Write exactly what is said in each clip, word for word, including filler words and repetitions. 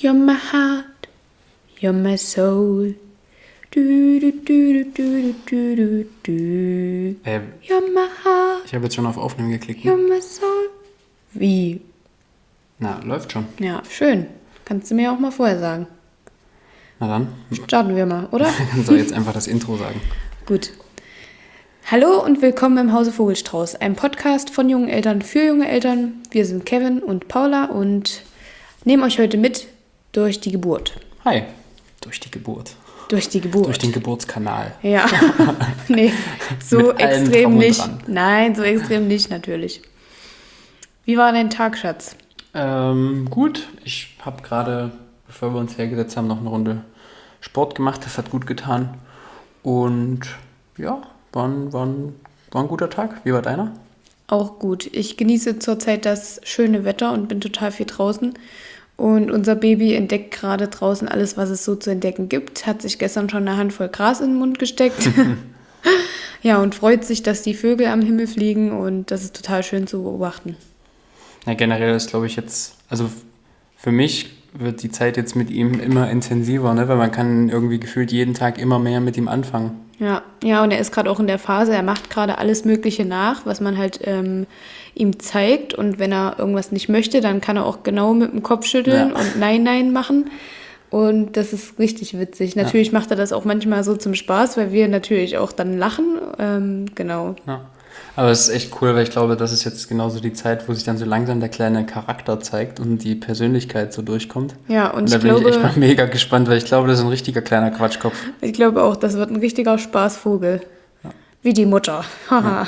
You're my heart, you're my soul. Du, du, du, du, du, du, du. Äh, You're my heart, ich habe jetzt schon auf Aufnehmen geklickt. you're Ne? my soul. Wie? Na, läuft schon. Ja, schön. Kannst du mir auch mal vorher sagen. Na dann, Starten wir mal, oder? soll jetzt einfach das Intro sagen. Gut. Hallo und willkommen im Hause Vogelstrauß, einem Podcast von jungen Eltern für junge Eltern. Wir sind Kevin und Paula und nehmen euch heute mit durch die Geburt. Hi, durch die Geburt. Durch die Geburt. Durch den Geburtskanal. Ja, nee, so Mit allem extrem Drum und nicht. Dran. Nein, so extrem nicht natürlich. Wie war dein Tag, Schatz? Ähm, gut, ich habe gerade, bevor wir uns hergesetzt haben, noch eine Runde Sport gemacht. Das hat gut getan. Und ja, war ein, war ein, war ein guter Tag. Wie war deiner? Auch gut. Ich genieße zurzeit das schöne Wetter und bin total viel draußen. Und unser Baby entdeckt gerade draußen alles, was es so zu entdecken gibt. Hat sich gestern schon eine Handvoll Gras in den Mund gesteckt. Ja, und freut sich, dass die Vögel am Himmel fliegen. Und das ist total schön zu beobachten. Ja, generell ist, glaube ich, jetzt, also für mich wird die Zeit jetzt mit ihm immer intensiver, ne? Weil man kann irgendwie gefühlt jeden Tag immer mehr mit ihm anfangen. Ja, ja, und er ist gerade auch in der Phase, er macht gerade alles Mögliche nach, was man halt ähm, ihm zeigt. Und wenn er irgendwas nicht möchte, dann kann er auch genau mit dem Kopf schütteln Ja. und Nein, Nein machen. Und das ist richtig witzig. Natürlich Ja. macht er das auch manchmal so zum Spaß, weil wir natürlich auch dann lachen. Ähm, genau. Ja. Aber es ist echt cool, weil ich glaube, das ist jetzt genauso die Zeit, wo sich dann so langsam der kleine Charakter zeigt und die Persönlichkeit so durchkommt. Ja, und da ich bin ich echt glaube, mal mega gespannt, weil ich glaube, das ist ein richtiger kleiner Quatschkopf. ich glaube auch, das wird ein richtiger Spaßvogel. Wie die Mutter. Haha.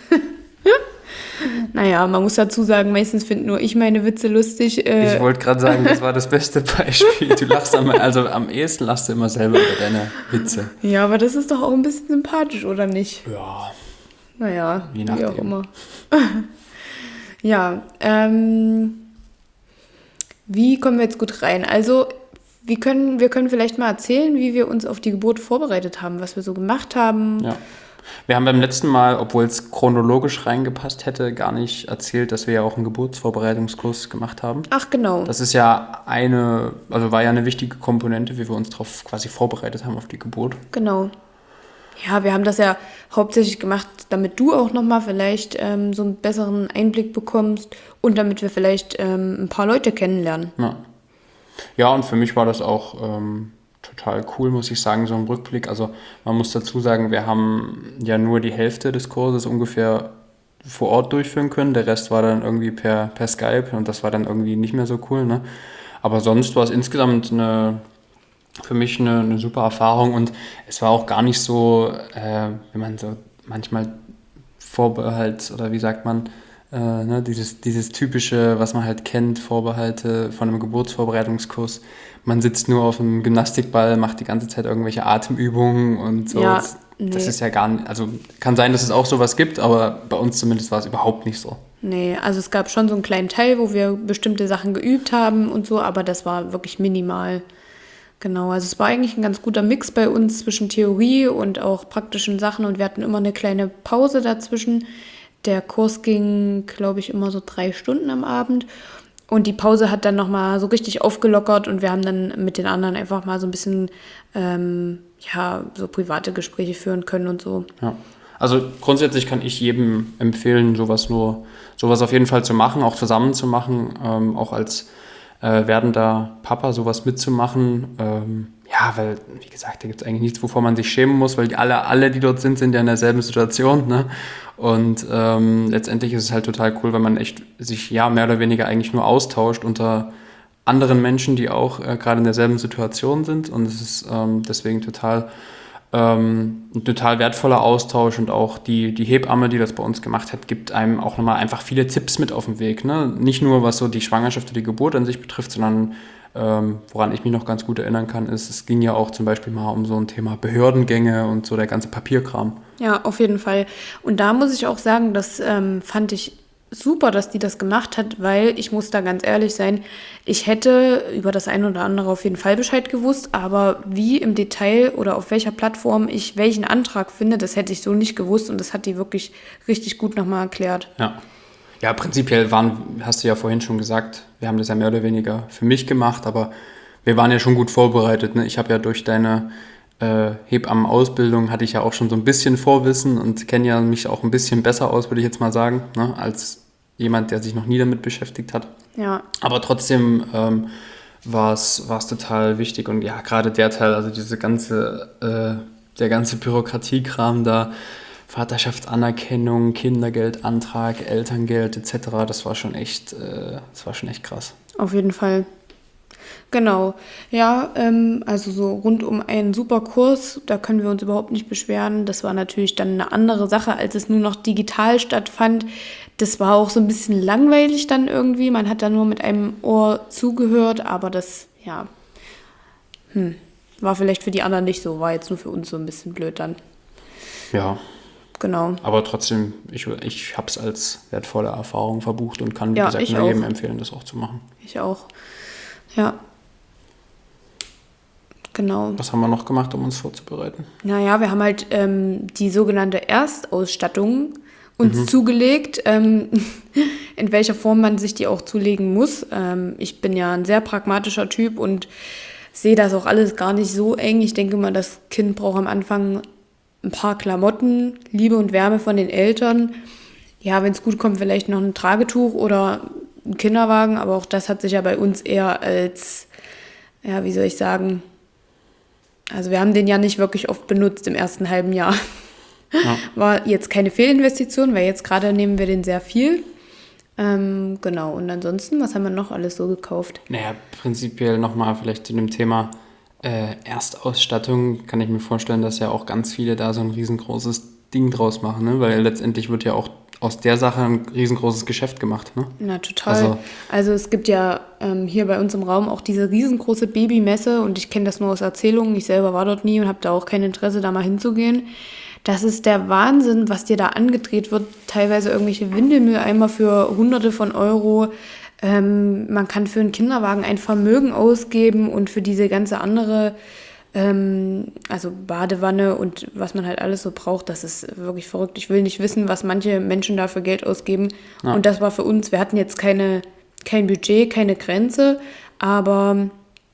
Naja, man muss dazu sagen, meistens finde nur ich meine Witze lustig. Äh, Ich wollte gerade sagen, das war das beste Beispiel. Du lachst am, also am ehesten lachst du immer selber über deine Witze. ja, aber das ist doch auch ein bisschen sympathisch, oder nicht? Ja, Naja, Je wie nachdem. auch immer. Ja, ähm, wie kommen wir jetzt gut rein? Also, wir können, wir können vielleicht mal erzählen, wie wir uns auf die Geburt vorbereitet haben, was wir so gemacht haben. ja. Wir haben beim letzten Mal, obwohl es chronologisch reingepasst hätte, gar nicht erzählt, dass wir ja auch einen Geburtsvorbereitungskurs gemacht haben. Ach, genau. Das ist ja eine, also war ja eine wichtige Komponente, wie wir uns darauf quasi vorbereitet haben auf die Geburt. Genau. Ja, wir haben das ja hauptsächlich gemacht, damit du auch nochmal vielleicht ähm, so einen besseren Einblick bekommst und damit wir vielleicht ähm, ein paar Leute kennenlernen. Ja. Ja, und für mich war das auch ähm, total cool, muss ich sagen, so im Rückblick. Also man muss dazu sagen, wir haben ja nur die Hälfte des Kurses ungefähr vor Ort durchführen können. Der Rest war dann irgendwie per, per Skype und das war dann irgendwie nicht mehr so cool, ne? Aber sonst war es insgesamt eine, für mich eine, eine super Erfahrung und es war auch gar nicht so, äh, wenn man so manchmal Vorbehalt oder wie sagt man, äh, ne, dieses, dieses typische, was man halt kennt, Vorbehalte von einem Geburtsvorbereitungskurs. Man sitzt nur auf einem Gymnastikball, macht die ganze Zeit irgendwelche Atemübungen und so. Ja, das, nee. das ist ja gar nicht, also kann sein, dass es auch sowas gibt, aber bei uns zumindest war es überhaupt nicht so. Nee, also es gab schon so einen kleinen Teil, wo wir bestimmte Sachen geübt haben und so, aber das war wirklich minimal. Genau, also es war eigentlich ein ganz guter Mix bei uns zwischen Theorie und auch praktischen Sachen und wir hatten immer eine kleine Pause dazwischen. Der Kurs ging, glaube ich, immer so drei Stunden am Abend und die Pause hat dann nochmal so richtig aufgelockert und wir haben dann mit den anderen einfach mal so ein bisschen, ähm, ja, so private Gespräche führen können und so. Ja. Also grundsätzlich kann ich jedem empfehlen, sowas nur, sowas auf jeden Fall zu machen, auch zusammen zu machen, ähm, auch als äh, werdender Papa sowas mitzumachen. Ähm, ja, weil, wie gesagt, da gibt es eigentlich nichts, wovor man sich schämen muss, weil die alle, alle, die dort sind, sind ja in derselben Situation, ne? Und ähm, letztendlich ist es halt total cool, weil man echt sich ja mehr oder weniger eigentlich nur austauscht unter anderen Menschen, die auch äh, gerade in derselben Situation sind. Und es ist ähm, deswegen total Ähm, ein total wertvoller Austausch und auch die, die Hebamme, die das bei uns gemacht hat, gibt einem auch nochmal einfach viele Tipps mit auf den Weg. Ne? Nicht nur, was so die Schwangerschaft oder die Geburt an sich betrifft, sondern ähm, woran ich mich noch ganz gut erinnern kann, ist, es ging ja auch zum Beispiel mal um so ein Thema Behördengänge und so der ganze Papierkram. Ja, auf jeden Fall. Und da muss ich auch sagen, das ähm, fand ich super, dass die das gemacht hat, weil ich muss da ganz ehrlich sein, ich hätte über das eine oder andere auf jeden Fall Bescheid gewusst, aber wie im Detail oder auf welcher Plattform ich welchen Antrag finde, das hätte ich so nicht gewusst und das hat die wirklich richtig gut nochmal erklärt. Ja. Ja, prinzipiell waren, hast du ja vorhin schon gesagt, wir haben das ja mehr oder weniger für mich gemacht, aber wir waren ja schon gut vorbereitet. Ne? Ich habe ja durch deine äh, Hebammenausbildung hatte ich ja auch schon so ein bisschen Vorwissen und kenne ja mich auch ein bisschen besser aus, würde ich jetzt mal sagen, ne? Als jemand, der sich noch nie damit beschäftigt hat. Ja. Aber trotzdem ähm, war es total wichtig und ja, gerade der Teil, also diese ganze, äh, der ganze Bürokratiekram da, Vaterschaftsanerkennung, Kindergeldantrag, Elterngeld et cetera, das war schon echt, äh, das war schon echt krass. Auf jeden Fall. Genau. Ja, ähm, also so rund um einen super Kurs, da können wir uns überhaupt nicht beschweren. Das war natürlich dann eine andere Sache, als es nur noch digital stattfand. Das war auch so ein bisschen langweilig dann irgendwie. Man hat da nur mit einem Ohr zugehört, aber das, ja, hm, war vielleicht für die anderen nicht so, war jetzt nur für uns so ein bisschen blöd dann. Ja. Genau. Aber trotzdem, ich, ich habe es als wertvolle Erfahrung verbucht und kann, wie Ja, gesagt, ich nur auch. jedem empfehlen, das auch zu machen. Ich auch. Ja. Genau. Was haben wir noch gemacht, um uns vorzubereiten? Naja, wir haben halt ähm, die sogenannte Erstausstattung uns mhm. zugelegt, ähm, in welcher Form man sich die auch zulegen muss. Ähm, ich bin ja ein sehr pragmatischer Typ und sehe das auch alles gar nicht so eng. Ich denke mal, das Kind braucht am Anfang ein paar Klamotten, Liebe und Wärme von den Eltern. Ja, wenn es gut kommt, vielleicht noch ein Tragetuch oder ein Kinderwagen, aber auch das hat sich ja bei uns eher als, ja, wie soll ich sagen, also wir haben den ja nicht wirklich oft benutzt im ersten halben Jahr. Ja. War jetzt keine Fehlinvestition, weil jetzt gerade nehmen wir den sehr viel. Ähm, genau, und ansonsten, was haben wir noch alles so gekauft? Naja, prinzipiell nochmal vielleicht zu dem Thema äh, Erstausstattung kann ich mir vorstellen, dass ja auch ganz viele da so ein riesengroßes Ding draus machen, ne? Weil letztendlich wird ja auch aus der Sache ein riesengroßes Geschäft gemacht, ne? Na, total. Also, also es gibt ja ähm, hier bei uns im Raum auch diese riesengroße Babymesse und ich kenne das nur aus Erzählungen. Ich selber war dort nie und habe da auch kein Interesse, da mal hinzugehen. Das ist der Wahnsinn, was dir da angedreht wird. Teilweise irgendwelche Windelmülleimer für Hunderte von Euro. Ähm, man kann für einen Kinderwagen ein Vermögen ausgeben und für diese ganze andere, ähm, also Badewanne und was man halt alles so braucht, das ist wirklich verrückt. Ich will nicht wissen, was manche Menschen da für Geld ausgeben. Ja. Und das war für uns, wir hatten jetzt keine, kein Budget, keine Grenze, aber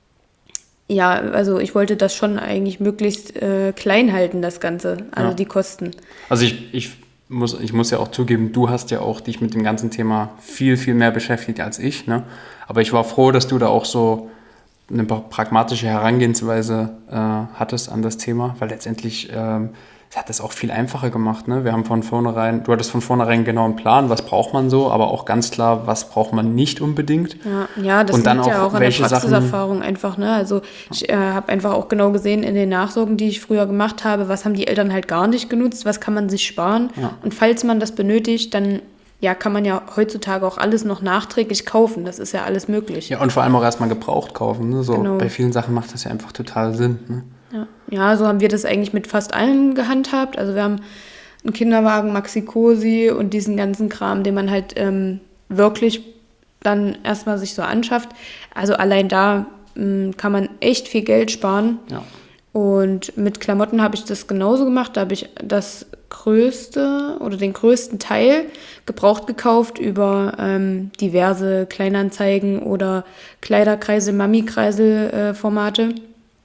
ja, also ich wollte das schon eigentlich möglichst äh, klein halten, das Ganze, also ja. die Kosten. Also ich, ich, muss, ich muss ja auch zugeben, du hast ja auch dich mit dem ganzen Thema viel, viel mehr beschäftigt als ich, ne? Aber ich war froh, dass du da auch so eine pragmatische Herangehensweise äh, hattest an das Thema, weil letztendlich ähm, hat das auch viel einfacher gemacht, ne? Wir haben von vornherein, du hattest von vornherein genau einen Plan, was braucht man so, aber auch ganz klar, was braucht man nicht unbedingt. Ja, ja das und dann liegt ja auch an der Praxiserfahrung Sachen, einfach, ne? Also ich äh, habe einfach auch genau gesehen in den Nachsorgen, die ich früher gemacht habe, was haben die Eltern halt gar nicht genutzt, was kann man sich sparen. Ja. Und falls man das benötigt, dann ja, kann man ja heutzutage auch alles noch nachträglich kaufen. Das ist ja alles möglich. Ja, und vor allem auch erstmal gebraucht kaufen. Ne? So, genau. Bei vielen Sachen macht das ja einfach total Sinn. Ne? Ja. ja, so haben wir das eigentlich mit fast allen gehandhabt. Also wir haben einen Kinderwagen, Maxi-Cosi und diesen ganzen Kram, den man halt ähm, wirklich dann erstmal sich so anschafft. Also allein da ähm, kann man echt viel Geld sparen. Ja. Und mit Klamotten habe ich das genauso gemacht. Da habe ich das größte oder den größten Teil gebraucht gekauft über ähm, diverse Kleinanzeigen oder Kleiderkreisel, Mami-Kreisel-Formate.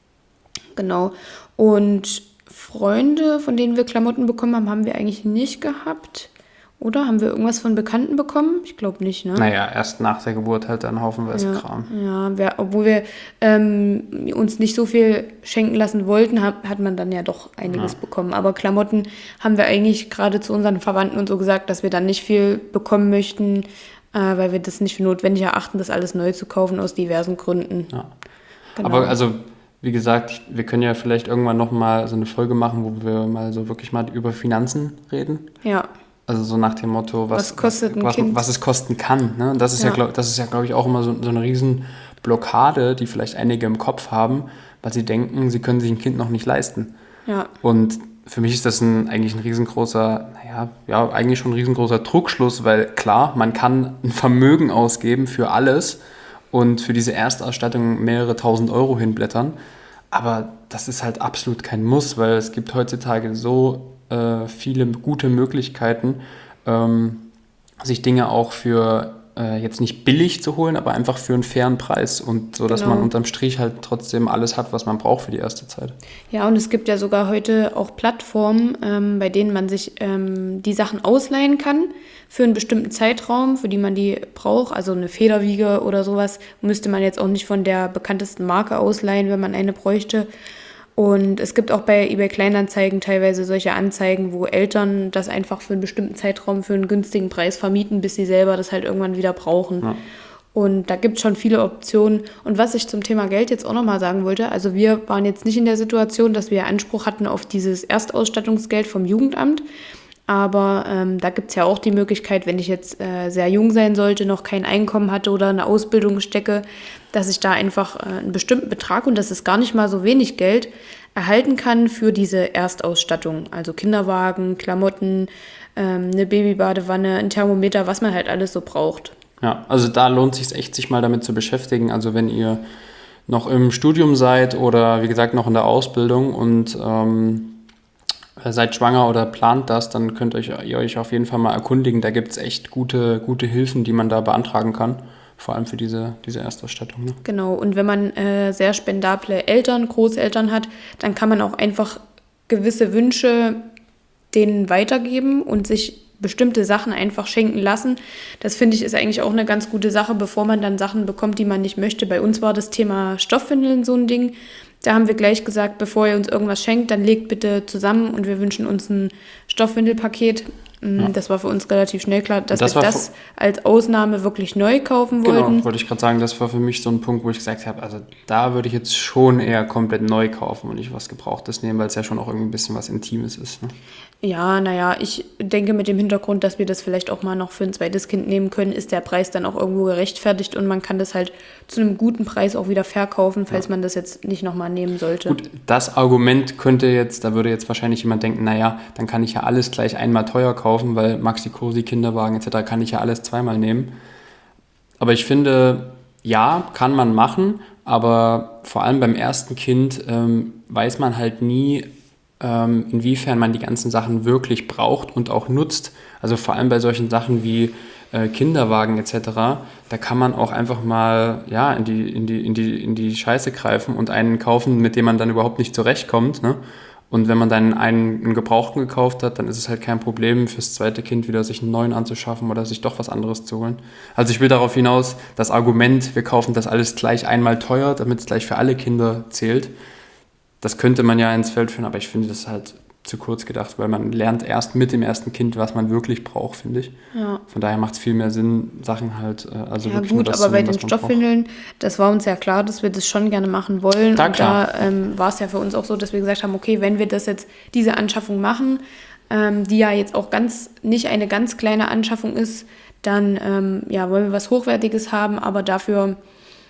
Genau. Und Freunde, von denen wir Klamotten bekommen haben, haben wir eigentlich nicht gehabt. Oder haben wir irgendwas von Bekannten bekommen? Ich glaube nicht, ne? Naja, erst nach der Geburt halt dann haufenweise ja, Kram. Ja, wir, obwohl wir ähm, uns nicht so viel schenken lassen wollten, hat, hat man dann ja doch einiges ja. bekommen. Aber Klamotten haben wir eigentlich gerade zu unseren Verwandten und so gesagt, dass wir dann nicht viel bekommen möchten, äh, weil wir das nicht für notwendig erachten, das alles neu zu kaufen aus diversen Gründen. Ja. Genau. Aber also, wie gesagt, wir können ja vielleicht irgendwann nochmal so eine Folge machen, wo wir mal so wirklich mal über Finanzen reden. Ja. Also so nach dem Motto, was, was, kostet ein was, kind? was es kosten kann. Ne? Das ist ja, ja glaube ja, glaub ich, auch immer so, so eine Riesenblockade, die vielleicht einige im Kopf haben, weil sie denken, sie können sich ein Kind noch nicht leisten. Ja. Und für mich ist das ein, eigentlich ein riesengroßer, naja, ja, eigentlich schon ein riesengroßer Trugschluss, weil klar, man kann ein Vermögen ausgeben für alles und für diese Erstausstattung mehrere tausend Euro hinblättern. Aber das ist halt absolut kein Muss, weil es gibt heutzutage so äh, viele gute Möglichkeiten, ähm, sich Dinge auch für äh, jetzt nicht billig zu holen, aber einfach für einen fairen Preis und so, dass Genau. man unterm Strich halt trotzdem alles hat, was man braucht für die erste Zeit. Ja, und es gibt ja sogar heute auch Plattformen, ähm, bei denen man sich ähm, die Sachen ausleihen kann für einen bestimmten Zeitraum, für die man die braucht. Also eine Federwiege oder sowas müsste man jetzt auch nicht von der bekanntesten Marke ausleihen, wenn man eine bräuchte. Und es gibt auch bei eBay Kleinanzeigen teilweise solche Anzeigen, wo Eltern das einfach für einen bestimmten Zeitraum für einen günstigen Preis vermieten, bis sie selber das halt irgendwann wieder brauchen. Ja. Und da gibt es schon viele Optionen. Und was ich zum Thema Geld jetzt auch nochmal sagen wollte, also wir waren jetzt nicht in der Situation, dass wir Anspruch hatten auf dieses Erstausstattungsgeld vom Jugendamt. Aber ähm, da gibt es ja auch die Möglichkeit, wenn ich jetzt äh, sehr jung sein sollte, noch kein Einkommen hatte oder eine Ausbildung stecke, dass ich da einfach äh, einen bestimmten Betrag, und das ist gar nicht mal so wenig Geld, erhalten kann für diese Erstausstattung. Also Kinderwagen, Klamotten, ähm, eine Babybadewanne, ein Thermometer, was man halt alles so braucht. Ja, also da lohnt es sich echt, sich mal damit zu beschäftigen. Also wenn ihr noch im Studium seid oder wie gesagt noch in der Ausbildung und ähm, seid schwanger oder plant das, dann könnt euch, ihr euch auf jeden Fall mal erkundigen. Da gibt es echt gute, gute Hilfen, die man da beantragen kann. Vor allem für diese, diese Erstausstattung. Ne? Genau, und wenn man äh, sehr spendable Eltern, Großeltern hat, dann kann man auch einfach gewisse Wünsche denen weitergeben und sich bestimmte Sachen einfach schenken lassen. Das finde ich ist eigentlich auch eine ganz gute Sache, bevor man dann Sachen bekommt, die man nicht möchte. Bei uns war das Thema Stoffwindeln so ein Ding. Da haben wir gleich gesagt, bevor ihr uns irgendwas schenkt, dann legt bitte zusammen und wir wünschen uns ein Stoffwindelpaket. Ja. Das war für uns relativ schnell klar, dass das wir das als Ausnahme wirklich neu kaufen wollten. Genau, wollte ich gerade sagen, das war für mich so ein Punkt, wo ich gesagt habe, also da würde ich jetzt schon eher komplett neu kaufen und nicht was Gebrauchtes nehmen, weil es ja schon auch irgendwie ein bisschen was Intimes ist. Ne? Ja, naja, ich denke mit dem Hintergrund, dass wir das vielleicht auch mal noch für ein zweites Kind nehmen können, ist der Preis dann auch irgendwo gerechtfertigt und man kann das halt zu einem guten Preis auch wieder verkaufen, falls ja. man das jetzt nicht nochmal nehmen sollte. Gut, das Argument könnte jetzt, da würde jetzt wahrscheinlich jemand denken, naja, dann kann ich ja alles gleich einmal teuer kaufen, weil Maxi Cosi, Kinderwagen et cetera kann ich ja alles zweimal nehmen. Aber ich finde, ja, kann man machen, aber vor allem beim ersten Kind ähm, weiß man halt nie, ähm, inwiefern man die ganzen Sachen wirklich braucht und auch nutzt. Also vor allem bei solchen Sachen wie äh, Kinderwagen et cetera, da kann man auch einfach mal ja, in die, in die, in die, in die Scheiße greifen und einen kaufen, mit dem man dann überhaupt nicht zurechtkommt, ne? Und wenn man dann einen, einen Gebrauchten gekauft hat, dann ist es halt kein Problem, fürs zweite Kind wieder sich einen neuen anzuschaffen oder sich doch was anderes zu holen. Also ich will darauf hinaus, das Argument, wir kaufen das alles gleich einmal teuer, damit es gleich für alle Kinder zählt, das könnte man ja ins Feld führen, aber ich finde das halt zu kurz gedacht, weil man lernt erst mit dem ersten Kind, was man wirklich braucht, finde ich. Ja. Von daher macht es viel mehr Sinn, Sachen halt, also ja, wirklich gut, nur das aber zu bei nehmen, den Stoffwindeln, das war uns ja klar, dass wir das schon gerne machen wollen. Da, und klar. da ähm, war es ja für uns auch so, dass wir gesagt haben, okay, wenn wir das jetzt, diese Anschaffung machen, ähm, die ja jetzt auch ganz nicht eine ganz kleine Anschaffung ist, dann ähm, ja, wollen wir was Hochwertiges haben, aber dafür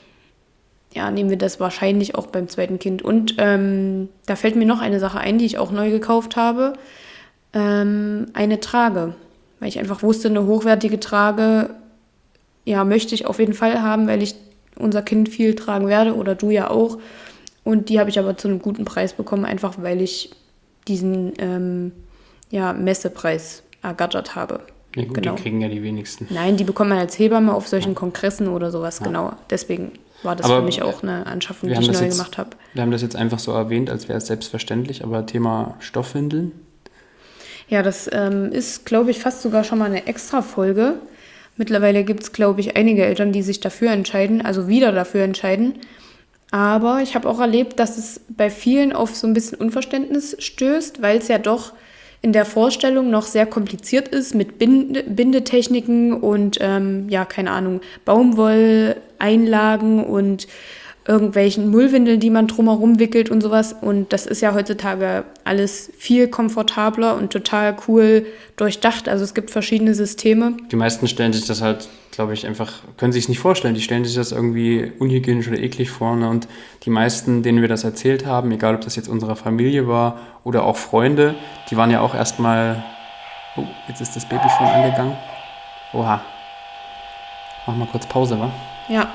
ja, nehmen wir das wahrscheinlich auch beim zweiten Kind. Und ähm, da fällt mir noch eine Sache ein, die ich auch neu gekauft habe. Ähm, eine Trage. Weil ich einfach wusste, eine hochwertige Trage, ja, möchte ich auf jeden Fall haben, weil ich unser Kind viel tragen werde oder du ja auch. Und die habe ich aber zu einem guten Preis bekommen, einfach weil ich diesen ähm, ja, Messepreis ergattert habe. Ja gut, genau. Die kriegen ja die wenigsten. Nein, die bekommt man als Hebamme auf solchen ja. Kongressen oder sowas, ja. genau. Deswegen war das aber für mich auch eine Anschaffung, die ich neu jetzt, gemacht habe. Wir haben das jetzt einfach so erwähnt, als wäre es selbstverständlich, aber Thema Stoffwindeln? Ja, das ähm, ist, glaube ich, fast sogar schon mal eine Extra-Folge. Mittlerweile gibt es, glaube ich, einige Eltern, die sich dafür entscheiden, also wieder dafür entscheiden. Aber ich habe auch erlebt, dass es bei vielen auf so ein bisschen Unverständnis stößt, weil es ja doch in der Vorstellung noch sehr kompliziert ist mit Bind- Bindetechniken und, ähm, ja, keine Ahnung, Baumwolleinlagen und irgendwelchen Mullwindeln, die man drumherum wickelt und sowas. Und das ist ja heutzutage alles viel komfortabler und total cool durchdacht. Also es gibt verschiedene Systeme. Die meisten stellen sich das halt, glaube ich, einfach, können sich es nicht vorstellen. Die stellen sich das irgendwie unhygienisch oder eklig vor. Ne? Und die meisten, denen wir das erzählt haben, egal ob das jetzt unsere Familie war oder auch Freunde, die waren ja auch erstmal, oh, jetzt ist das Babyphone angegangen. Oha. Mach mal kurz Pause, wa? Ja.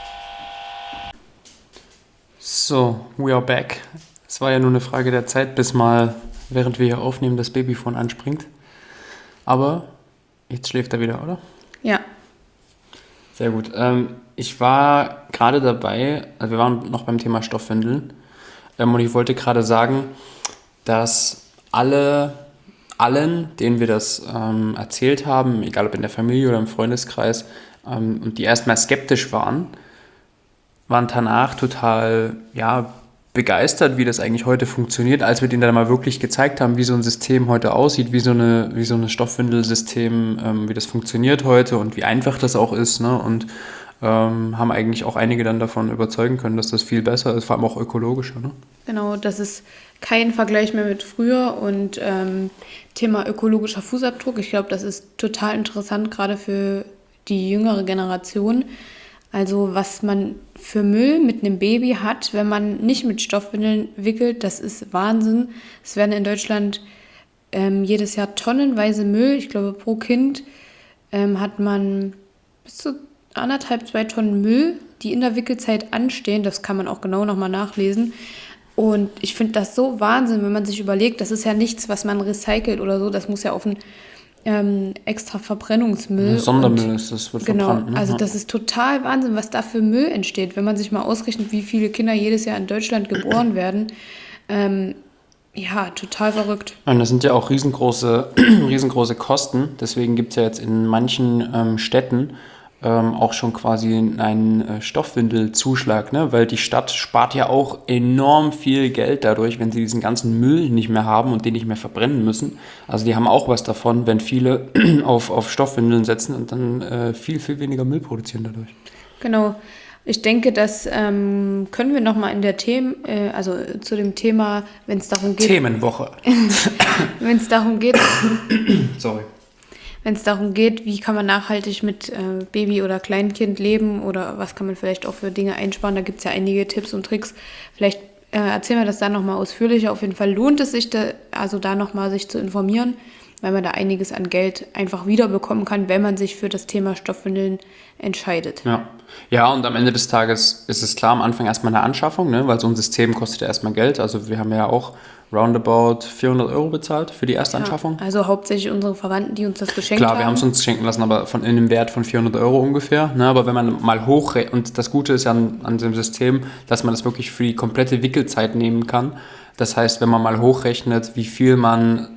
So, we are back. Es war ja nur eine Frage der Zeit, bis mal, während wir hier aufnehmen, das Babyphone anspringt. Aber jetzt schläft er wieder, oder? Ja. Sehr gut. Ähm, ich war gerade dabei, also wir waren noch beim Thema Stoffwindeln, ähm, und ich wollte gerade sagen, dass alle, allen, denen wir das ähm, erzählt haben, egal ob in der Familie oder im Freundeskreis, ähm, und die erstmal skeptisch waren, waren danach total, ja, begeistert, wie das eigentlich heute funktioniert, als wir denen dann mal wirklich gezeigt haben, wie so ein System heute aussieht, wie so eine, wie so ein Stoffwindelsystem, ähm, wie das funktioniert heute und wie einfach das auch ist, ne? Und ähm, haben eigentlich auch einige dann davon überzeugen können, dass das viel besser ist, vor allem auch ökologischer, ne? Genau, das ist kein Vergleich mehr mit früher und ähm, Thema ökologischer Fußabdruck. Ich glaube, das ist total interessant, gerade für die jüngere Generation. Also was man für Müll mit einem Baby hat, wenn man nicht mit Stoffwindeln wickelt, das ist Wahnsinn. Es werden in Deutschland ähm, jedes Jahr tonnenweise Müll, ich glaube pro Kind ähm, hat man bis zu anderthalb, zwei Tonnen Müll, die in der Wickelzeit anstehen. Das kann man auch genau nochmal nachlesen. Und ich finde das so Wahnsinn, wenn man sich überlegt, das ist ja nichts, was man recycelt oder so, das muss ja auf ein ähm, extra Verbrennungsmüll. Sondermüll und, ist das, wird genau, verbrannt. Ne? also das ist total Wahnsinn, was da für Müll entsteht. Wenn man sich mal ausrechnet, wie viele Kinder jedes Jahr in Deutschland geboren werden, ähm, ja, total verrückt. Und das sind ja auch riesengroße, riesengroße Kosten. Deswegen gibt es ja jetzt in manchen ähm, Städten ähm, auch schon quasi einen äh, Stoffwindelzuschlag, ne? Weil die Stadt spart ja auch enorm viel Geld dadurch, wenn sie diesen ganzen Müll nicht mehr haben und den nicht mehr verbrennen müssen. Also die haben auch was davon, wenn viele auf, auf Stoffwindeln setzen und dann äh, viel, viel weniger Müll produzieren dadurch. Genau. Ich denke, das ähm, können wir nochmal in der Themen, äh, also zu dem Thema, wenn es darum geht. Themenwoche. Wenn es darum geht, Sorry. wenn es darum geht, wie kann man nachhaltig mit äh, Baby oder Kleinkind leben oder was kann man vielleicht auch für Dinge einsparen, da gibt es ja einige Tipps und Tricks. Vielleicht äh, erzählen wir das dann nochmal ausführlicher. Auf jeden Fall lohnt es sich, da, also da nochmal sich zu informieren, weil man da einiges an Geld einfach wiederbekommen kann, wenn man sich für das Thema Stoffwindeln entscheidet. Ja. Ja, und am Ende des Tages ist es klar, am Anfang erstmal eine Anschaffung, ne? Weil so ein System kostet ja erstmal Geld. Also wir haben ja auch roundabout vierhundert Euro bezahlt für die erste Anschaffung. Ja, also hauptsächlich unsere Verwandten, die uns das geschenkt Klar, haben. wir haben es uns schenken lassen, aber von in einem Wert von vierhundert Euro ungefähr. Ne? Aber wenn man mal hochrechnet, und das Gute ist ja an, an dem System, dass man das wirklich für die komplette Wickelzeit nehmen kann. Das heißt, wenn man mal hochrechnet, wie viel man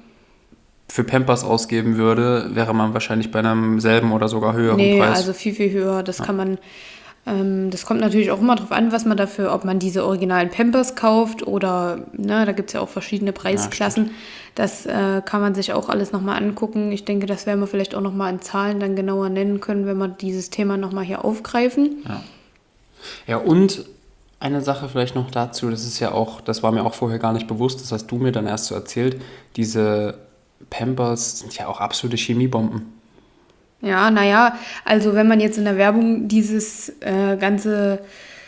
für Pampers ausgeben würde, wäre man wahrscheinlich bei einem selben oder sogar höheren nee, Preis. also viel, viel höher. Das ja. kann man, ähm, das kommt natürlich auch immer drauf an, was man dafür, ob man diese originalen Pampers kauft oder, ne, da gibt es ja auch verschiedene Preisklassen. Ja, das äh, kann man sich auch alles nochmal angucken. Ich denke, das werden wir vielleicht auch nochmal in Zahlen dann genauer nennen können, wenn wir dieses Thema nochmal hier aufgreifen. Ja. Ja, und eine Sache vielleicht noch dazu, das ist ja auch, das war mir auch vorher gar nicht bewusst, das hast du mir dann erst so erzählt, diese Pampers sind ja auch absolute Chemiebomben. Ja, naja, also wenn man jetzt in der Werbung dieses äh, ganze,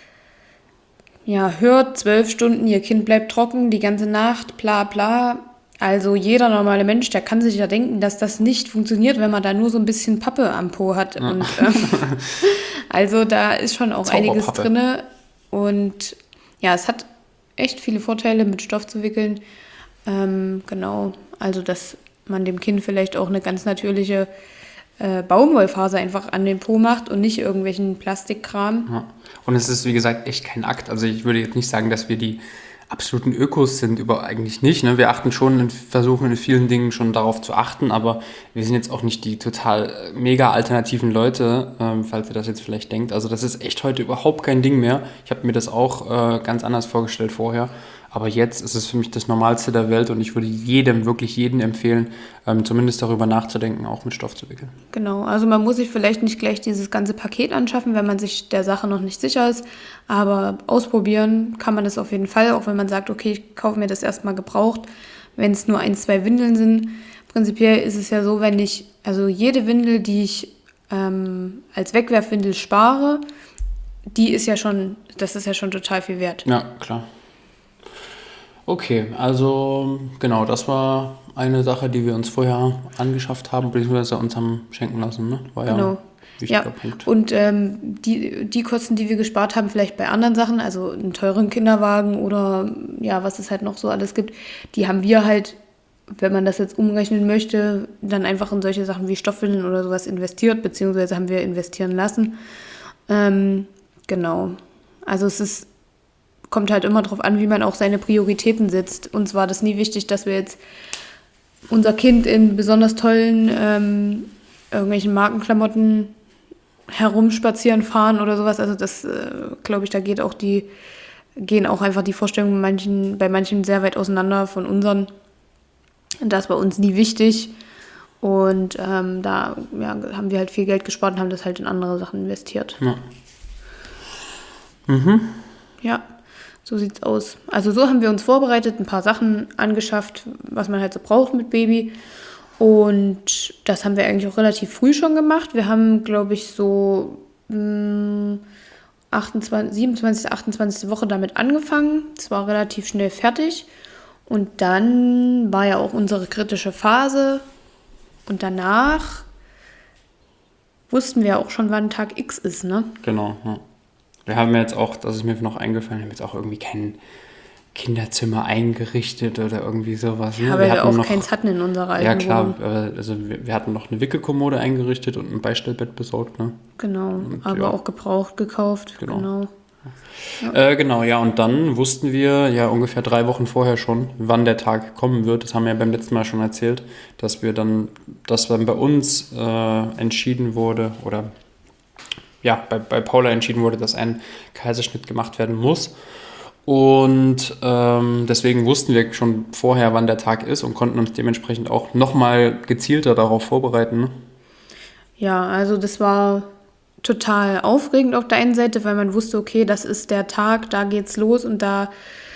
ja, hört, zwölf Stunden, ihr Kind bleibt trocken die ganze Nacht, bla bla. Also jeder normale Mensch, der kann sich ja denken, dass das nicht funktioniert, wenn man da nur so ein bisschen Pappe am Po hat. Ja. Und, äh, also da ist schon auch einiges drin. Und ja, es hat echt viele Vorteile, mit Stoff zu wickeln. Ähm, genau, also dass man dem Kind vielleicht auch eine ganz natürliche äh, Baumwollfaser einfach an den Po macht und nicht irgendwelchen Plastikkram. Ja. Und es ist, wie gesagt, echt kein Akt. Also ich würde jetzt nicht sagen, dass wir die absoluten Ökos sind, über eigentlich nicht. Ne? Wir achten schon, in, versuchen in vielen Dingen schon darauf zu achten, aber wir sind jetzt auch nicht die total mega alternativen Leute, ähm, falls ihr das jetzt vielleicht denkt. Also das ist echt heute überhaupt kein Ding mehr. Ich habe mir das auch äh, ganz anders vorgestellt vorher. Aber jetzt ist es für mich das Normalste der Welt und ich würde jedem, wirklich jedem empfehlen, ähm, zumindest darüber nachzudenken, auch mit Stoff zu wickeln. Genau, also man muss sich vielleicht nicht gleich dieses ganze Paket anschaffen, wenn man sich der Sache noch nicht sicher ist, aber ausprobieren kann man das auf jeden Fall, auch wenn man sagt, okay, ich kaufe mir das erstmal gebraucht, wenn es nur ein, zwei Windeln sind. Prinzipiell ist es ja so, wenn ich, also jede Windel, die ich ähm, als Wegwerfwindel spare, die ist ja schon, das ist ja schon total viel wert. Ja, klar. Okay, also genau, das war eine Sache, die wir uns vorher angeschafft haben, beziehungsweise uns haben schenken lassen, ne? War ja genau. ein wichtiger ja. Punkt. Und ähm, die, die Kosten, die wir gespart haben, vielleicht bei anderen Sachen, also einen teuren Kinderwagen oder ja, was es halt noch so alles gibt, die haben wir halt wenn man das jetzt umrechnen möchte, dann einfach in solche Sachen wie Stoffwindeln oder sowas investiert, beziehungsweise haben wir investieren lassen. Ähm, genau. Also es ist, kommt halt immer darauf an, wie man auch seine Prioritäten setzt. Uns war das nie wichtig, dass wir jetzt unser Kind in besonders tollen ähm, irgendwelchen Markenklamotten herumspazieren fahren oder sowas. Also das, äh, glaube ich, da geht auch die, gehen auch einfach die Vorstellungen manchen, bei manchen sehr weit auseinander von unseren. Das war uns nie wichtig. Und ähm, da ja, haben wir halt viel Geld gespart und haben das halt in andere Sachen investiert. Ja. Mhm. Ja, so sieht's aus. Also so haben wir uns vorbereitet, ein paar Sachen angeschafft, was man halt so braucht mit Baby. Und das haben wir eigentlich auch relativ früh schon gemacht. Wir haben, glaube ich, so mh, achtundzwanzig, siebenundzwanzigste, achtundzwanzigste Woche damit angefangen. Es war relativ schnell fertig. Und dann war ja auch unsere kritische Phase. Und danach wussten wir auch schon, wann Tag X ist, ne? Genau, ja. Wir haben jetzt auch, das ist mir noch eingefallen, wir haben jetzt auch irgendwie kein Kinderzimmer eingerichtet oder irgendwie sowas. Ne? Ja, weil wir, wir auch noch, keins hatten in unserer alten Ja, klar. Wohnung. Also wir, wir hatten noch eine Wickelkommode eingerichtet und ein Beistellbett besorgt. Ne? Genau, und, aber ja. auch gebraucht gekauft. Genau. Genau. Ja. Äh, genau, ja, und dann wussten wir ja ungefähr drei Wochen vorher schon, wann der Tag kommen wird. Das haben wir ja beim letzten Mal schon erzählt, dass wir dann, dass dann bei uns äh, entschieden wurde, oder ja, bei, bei Paula entschieden wurde, dass ein Kaiserschnitt gemacht werden muss. Und ähm, deswegen wussten wir schon vorher, wann der Tag ist und konnten uns dementsprechend auch nochmal gezielter darauf vorbereiten. Ne? Ja, also das war total aufregend auf der einen Seite, weil man wusste, okay, das ist der Tag, da geht's los und da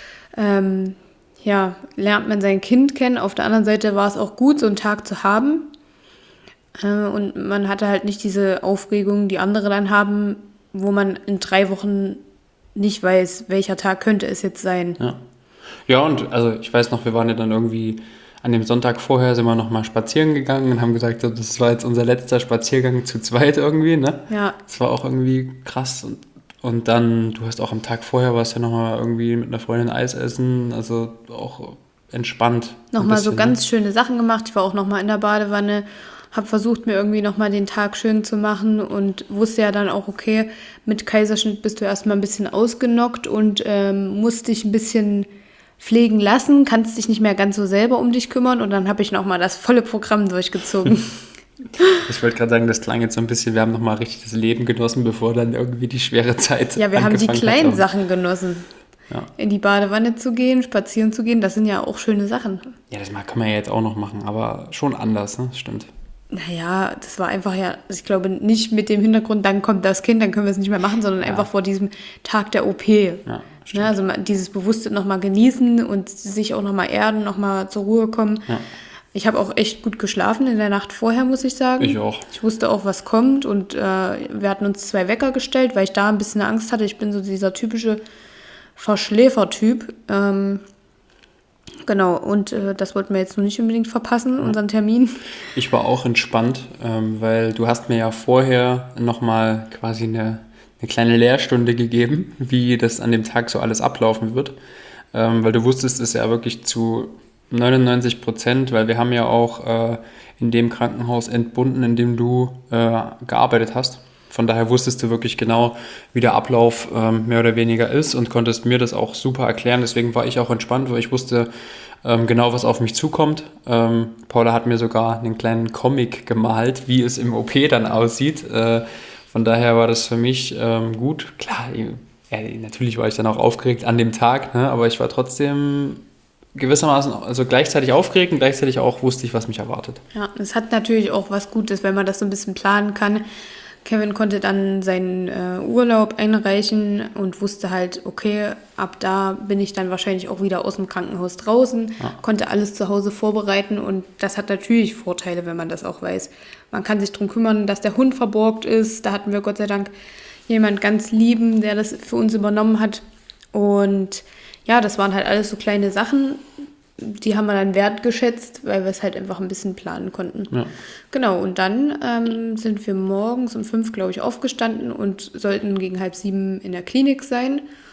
ähm, ja, lernt man sein Kind kennen. Auf der anderen Seite war es auch gut, so einen Tag zu haben. Äh, und man hatte halt nicht diese Aufregung, die andere dann haben, wo man in drei Wochen nicht weiß, welcher Tag könnte es jetzt sein. Ja, ja, und also ich weiß noch, wir waren ja dann irgendwie an dem Sonntag vorher sind wir nochmal spazieren gegangen und haben gesagt, das war jetzt unser letzter Spaziergang zu zweit irgendwie, ne? Ja. Das war auch irgendwie krass. Und, und dann, du hast auch am Tag vorher, warst ja nochmal irgendwie mit einer Freundin Eis essen, also auch entspannt. Nochmal so ganz ne? schöne Sachen gemacht. Ich war auch nochmal in der Badewanne, habe versucht, mir irgendwie nochmal den Tag schön zu machen und wusste ja dann auch, okay, mit Kaiserschnitt bist du erstmal ein bisschen ausgenockt und ähm, musst dich ein bisschen pflegen lassen, kannst dich nicht mehr ganz so selber um dich kümmern und dann habe ich nochmal das volle Programm durchgezogen. Ich wollte gerade sagen, das klang jetzt so ein bisschen, wir haben nochmal richtig das Leben genossen, bevor dann irgendwie die schwere Zeit Ja, wir haben die kleinen hat. Sachen genossen. Ja. In die Badewanne zu gehen, spazieren zu gehen, das sind ja auch schöne Sachen. Ja, das können wir ja jetzt auch noch machen, aber schon anders, ne? Stimmt. Naja, das war einfach ja, ich glaube nicht mit dem Hintergrund, dann kommt das Kind, dann können wir es nicht mehr machen, sondern ja. einfach vor diesem Tag der O P. Ja, ne, also dieses Bewusste nochmal genießen und sich auch nochmal erden, nochmal zur Ruhe kommen. Ja. Ich habe auch echt gut geschlafen in der Nacht vorher, muss ich sagen. Ich auch. Ich wusste auch, was kommt und äh, wir hatten uns zwei Wecker gestellt, weil ich da ein bisschen Angst hatte. Ich bin so dieser typische Verschläfertyp. Ähm, Genau, und äh, das wollten wir jetzt nur nicht unbedingt verpassen, unseren Termin. Ich war auch entspannt, ähm, weil du hast mir ja vorher nochmal quasi eine, eine kleine Lehrstunde gegeben, wie das an dem Tag so alles ablaufen wird. Ähm, weil du wusstest es ja wirklich zu neunundneunzig Prozent, weil wir haben ja auch äh, in dem Krankenhaus entbunden, in dem du äh, gearbeitet hast. Von daher wusstest du wirklich genau, wie der Ablauf ähm, mehr oder weniger ist und konntest mir das auch super erklären. Deswegen war ich auch entspannt, weil ich wusste ähm, genau, was auf mich zukommt. Ähm, Paula hat mir sogar einen kleinen Comic gemalt, wie es im O P dann aussieht. Äh, von daher war das für mich ähm, gut. Klar, ja, natürlich war ich dann auch aufgeregt an dem Tag, ne? Aber ich war trotzdem gewissermaßen also gleichzeitig aufgeregt und gleichzeitig auch wusste ich, was mich erwartet. Ja, es hat natürlich auch was Gutes, wenn man das so ein bisschen planen kann. Kevin konnte dann seinen äh, Urlaub einreichen und wusste halt, okay, ab da bin ich dann wahrscheinlich auch wieder aus dem Krankenhaus draußen, ja. konnte alles zu Hause vorbereiten und das hat natürlich Vorteile, wenn man das auch weiß. Man kann sich darum kümmern, dass der Hund verborgt ist. Da hatten wir Gott sei Dank jemand ganz Lieben, der das für uns übernommen hat. Und ja, das waren halt alles so kleine Sachen, die haben wir dann wertgeschätzt, weil wir es halt einfach ein bisschen planen konnten. Ja. Genau, und dann ähm, sind wir morgens um fünf, glaube ich, aufgestanden und sollten gegen halb sieben in der Klinik sein.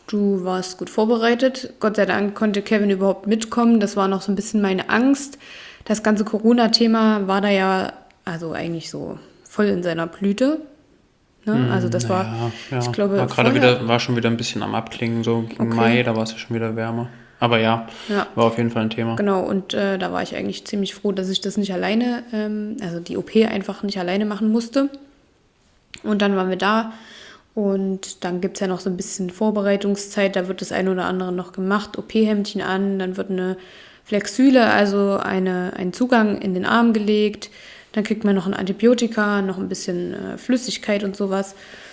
Du warst gut vorbereitet. Gott sei Dank konnte Kevin überhaupt mitkommen. Das war noch so ein bisschen meine Angst. Das ganze Corona-Thema war da ja, also eigentlich so voll in seiner Blüte. Ne? Also das war, Naja, ja. ich glaube, war gerade vorher- wieder, war schon wieder ein bisschen am Abklingen, so gegen Okay. Mai, da war es ja schon wieder wärmer. Aber ja, Ja. war auf jeden Fall ein Thema. Genau, und äh, da war ich eigentlich ziemlich froh, dass ich das nicht alleine, ähm, also die O P einfach nicht alleine machen musste. Und dann waren wir da und dann gibt es ja noch so ein bisschen Vorbereitungszeit, da wird das eine oder andere noch gemacht, O P-Hemdchen an, dann wird eine Flexüle, also eine, ein Zugang in den Arm gelegt, dann kriegt man noch ein Antibiotika, noch ein bisschen äh, Flüssigkeit und sowas.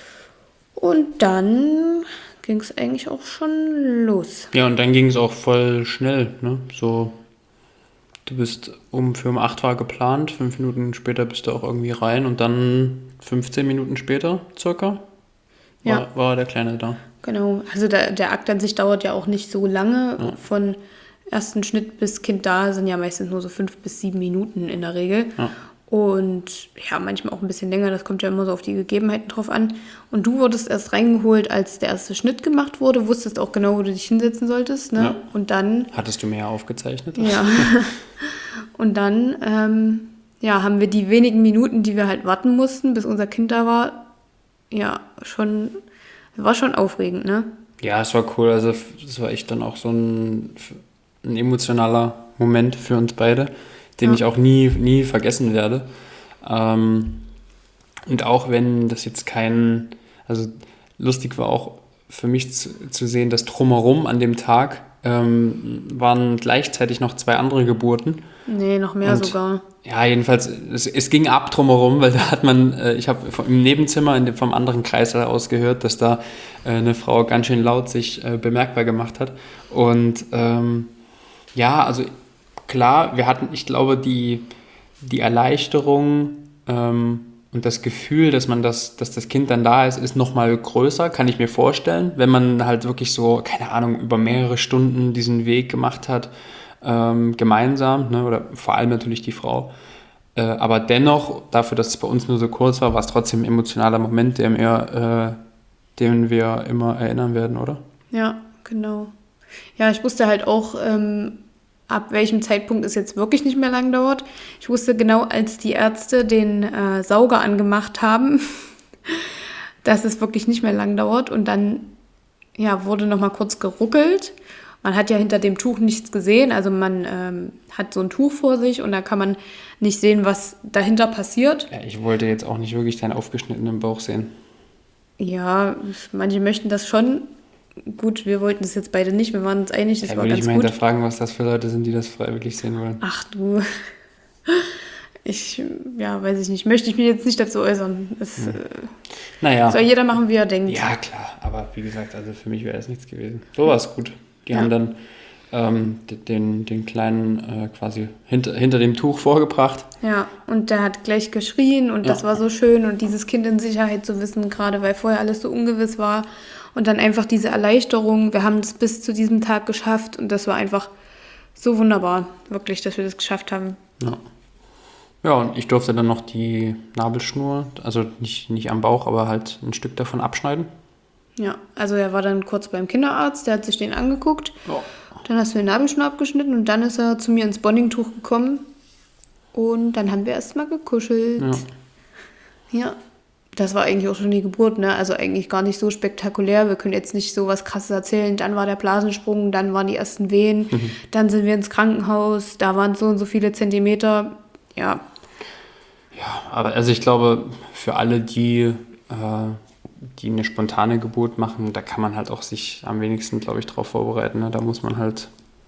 Und dann ging es eigentlich auch schon los. Ja, und dann ging es auch voll schnell, ne? So, du bist um für um acht war geplant, fünf Minuten später bist du auch irgendwie rein und dann fünfzehn Minuten später circa war, Ja. war der Kleine da. Genau, also der, der Akt an sich dauert ja auch nicht so lange. Von ersten Schnitt bis Kind da sind ja meistens nur so fünf bis sieben Minuten in der Regel. Ja. Und ja, manchmal auch ein bisschen länger, das kommt ja immer so auf die Gegebenheiten drauf an. Und du wurdest erst reingeholt, als der erste Schnitt gemacht wurde, wusstest auch genau, wo du dich hinsetzen solltest. Ne? Ja. Und dann, Hattest du mehr aufgezeichnet? ja, und dann ähm, ja, haben wir die wenigen Minuten, die wir halt warten mussten, bis unser Kind da war, ja, schon, war schon aufregend, ne? Ja, es war cool. Also das war echt dann auch so ein, ein emotionaler Moment für uns beide, den Ja. ich auch nie, nie vergessen werde. Ähm, und auch wenn das jetzt kein, also lustig war auch für mich zu, zu sehen, dass drumherum an dem Tag ähm, waren gleichzeitig noch zwei andere Geburten. Nee, noch mehr Und- sogar. Ja, jedenfalls, es, es ging ab drumherum, weil da hat man, äh, ich habe im Nebenzimmer in dem, vom anderen Kreissaal aus gehört, dass da äh, eine Frau ganz schön laut sich äh, bemerkbar gemacht hat. Und ähm, ja, also klar, wir hatten, ich glaube, die, die Erleichterung ähm, und das Gefühl, dass man das, dass das Kind dann da ist, ist nochmal größer, kann ich mir vorstellen, wenn man halt wirklich so, keine Ahnung, über mehrere Stunden diesen Weg gemacht hat. Ähm, gemeinsam, ne, oder vor allem natürlich die Frau. Äh, aber dennoch, dafür, dass es bei uns nur so kurz war, war es trotzdem ein emotionaler Moment, der mir, äh, den wir immer erinnern werden, oder? Ja, genau. Ja, ich wusste halt auch, ähm, ab welchem Zeitpunkt es jetzt wirklich nicht mehr lang dauert. Ich wusste genau, als die Ärzte den äh, Sauger angemacht haben, dass es wirklich nicht mehr lang dauert. Und dann ja, wurde noch mal kurz geruckelt. Man hat ja hinter dem Tuch nichts gesehen. Also man ähm, hat so ein Tuch vor sich und da kann man nicht sehen, was dahinter passiert. Ja, ich wollte jetzt auch nicht wirklich deinen aufgeschnittenen Bauch sehen. Ja, manche möchten das schon. Gut, wir wollten das jetzt beide nicht. Wir waren uns einig, das Da war würde ich ganz mal gut. hinterfragen, was das für Leute sind, die das freiwillig sehen wollen. Ach du, ich, ja, weiß ich nicht, möchte ich mich jetzt nicht dazu äußern. Es, äh, Naja, soll jeder machen, wie er denkt. ja klar, aber wie gesagt, also für mich wäre es nichts gewesen. So war es gut. Die Ja. haben dann ähm, den, den Kleinen äh, quasi hinter, hinter dem Tuch vorgebracht. Ja, und der hat gleich geschrien und das Ja. war so schön und dieses Kind in Sicherheit zu wissen, gerade weil vorher alles so ungewiss war und dann einfach diese Erleichterung, wir haben es bis zu diesem Tag geschafft und das war einfach so wunderbar, wirklich, dass wir das geschafft haben. Ja. Ja, und ich durfte dann noch die Nabelschnur, also nicht, nicht am Bauch, aber halt ein Stück davon abschneiden. Ja, also er war dann kurz beim Kinderarzt, der hat sich den angeguckt, Ja. dann hast du den Nabelschnur abgeschnitten und dann ist er zu mir ins Bondingtuch gekommen und dann haben wir erstmal gekuschelt. Ja. Ja, das war eigentlich auch schon die Geburt, ne? Also eigentlich gar nicht so spektakulär. Wir können jetzt nicht so was Krasses erzählen. Dann war der Blasensprung, dann waren die ersten Wehen, dann sind wir ins Krankenhaus, da waren so und so viele Zentimeter. Ja, Ja, aber also ich glaube, für alle, die, äh, die eine spontane Geburt machen, da kann man halt auch sich am wenigsten, glaube ich, drauf vorbereiten. Ne? Da muss man halt,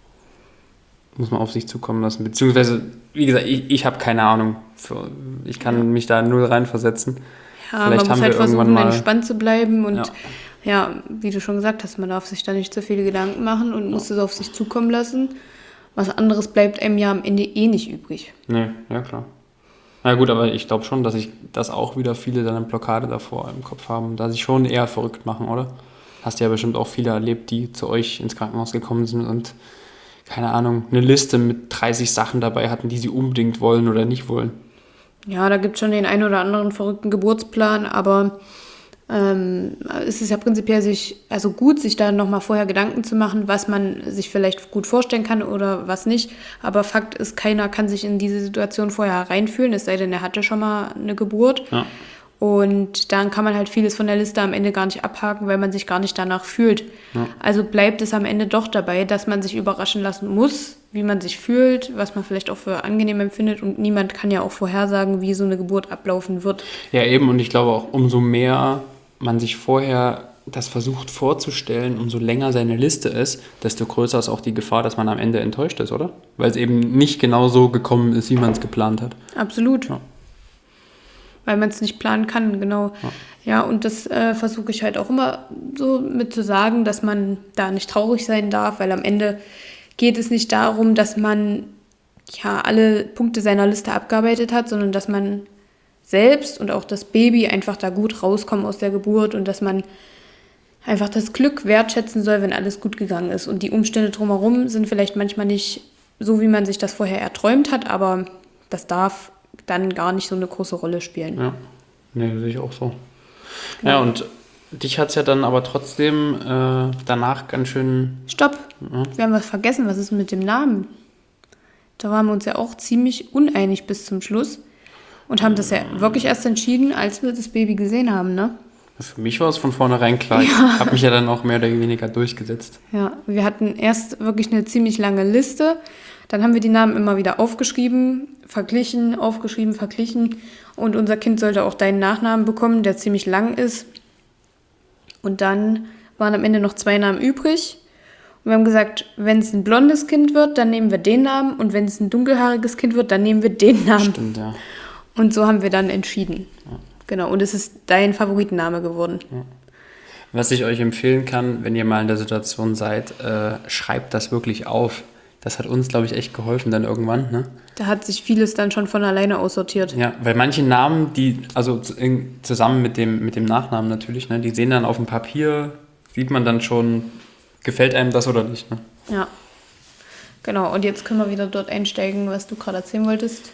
muss man auf sich zukommen lassen. Beziehungsweise, wie gesagt, ich, ich habe keine Ahnung. Für, ich kann Ja. mich da null reinversetzen. ja Vielleicht man haben muss wir halt irgendwann versuchen, mal- entspannt zu bleiben. Und Ja. ja. wie du schon gesagt hast, man darf sich da nicht zu viele Gedanken machen und muss es auf sich zukommen lassen. Was anderes bleibt einem ja am Ende eh nicht übrig. Nee, ja klar. Na gut, aber ich glaube schon, dass ich, dass auch wieder viele dann eine Blockade davor im Kopf haben, da sich schon eher verrückt machen, oder? Hast ja bestimmt auch viele erlebt, die zu euch ins Krankenhaus gekommen sind und, keine Ahnung, eine Liste mit dreißig Sachen dabei hatten, die sie unbedingt wollen oder nicht wollen. Ja, da gibt es schon den einen oder anderen verrückten Geburtsplan, aber ähm, es ist ja prinzipiell sich, also gut, sich da nochmal vorher Gedanken zu machen, was man sich vielleicht gut vorstellen kann oder was nicht. Aber Fakt ist, keiner kann sich in diese Situation vorher reinfühlen, es sei denn, er hatte schon mal eine Geburt. Ja. Und dann kann man halt vieles von der Liste am Ende gar nicht abhaken, weil man sich gar nicht danach fühlt. Ja. Also bleibt es am Ende doch dabei, dass man sich überraschen lassen muss, wie man sich fühlt, was man vielleicht auch für angenehm empfindet. Und niemand kann ja auch vorhersagen, wie so eine Geburt ablaufen wird. Ja, eben. Und ich glaube auch, umso mehr man sich vorher das versucht vorzustellen, umso länger seine Liste ist, desto größer ist auch die Gefahr, dass man am Ende enttäuscht ist, oder? Weil es eben nicht genau so gekommen ist, wie man es geplant hat. Absolut. Ja. Weil man es nicht planen kann, genau. Ja, ja und das äh, versuche ich halt auch immer so mit zu sagen, dass man da nicht traurig sein darf, weil am Ende geht es nicht darum, dass man ja alle Punkte seiner Liste abgearbeitet hat, sondern dass man selbst und auch das Baby einfach da gut rauskommen aus der Geburt und dass man einfach das Glück wertschätzen soll, wenn alles gut gegangen ist. Und die Umstände drumherum sind vielleicht manchmal nicht so, wie man sich das vorher erträumt hat, aber das darf dann gar nicht so eine große Rolle spielen. Ja, nee, sehe ich auch so. Genau. Ja, und dich hat es ja dann aber trotzdem äh, danach ganz schön... Stopp, ja. Wir haben was vergessen, was ist mit dem Namen? Da waren wir uns ja auch ziemlich uneinig bis zum Schluss. Und haben das ja wirklich erst entschieden, als wir das Baby gesehen haben, ne? Für mich war es von vornherein klar. Ja. Ich habe mich ja dann auch mehr oder weniger durchgesetzt. Ja, wir hatten erst wirklich eine ziemlich lange Liste. Dann haben wir die Namen immer wieder aufgeschrieben, verglichen, aufgeschrieben, verglichen. Und unser Kind sollte auch deinen Nachnamen bekommen, der ziemlich lang ist. Und dann waren am Ende noch zwei Namen übrig. Und wir haben gesagt, wenn es ein blondes Kind wird, dann nehmen wir den Namen. Und wenn es ein dunkelhaariges Kind wird, dann nehmen wir den Namen. Stimmt, ja. Und so haben wir dann entschieden. Ja. Genau, und es ist dein Favoritenname geworden. Ja. Was ich euch empfehlen kann, wenn ihr mal in der Situation seid, äh, schreibt das wirklich auf. Das hat uns, glaube ich, echt geholfen dann irgendwann. Ne? Da hat sich vieles dann schon von alleine aussortiert. Ja, weil manche Namen, die, also in, zusammen mit dem, mit dem Nachnamen natürlich, ne, die sehen dann auf dem Papier, sieht man dann schon, gefällt einem das oder nicht. Ne? Ja, genau. Und jetzt können wir wieder dort einsteigen, was du gerade erzählen wolltest.